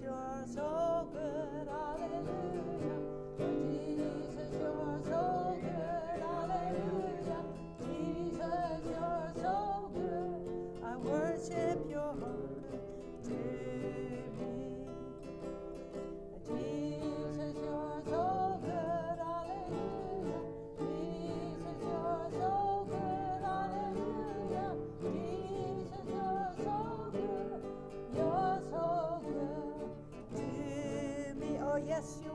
you're so good, hallelujah. Jesus, you're so good, hallelujah. Jesus, you're so good, I worship your good to me. Jesus, you're so good, hallelujah. Jesus, you're so good, hallelujah. Jesus, you're so good to me. Oh, yes, you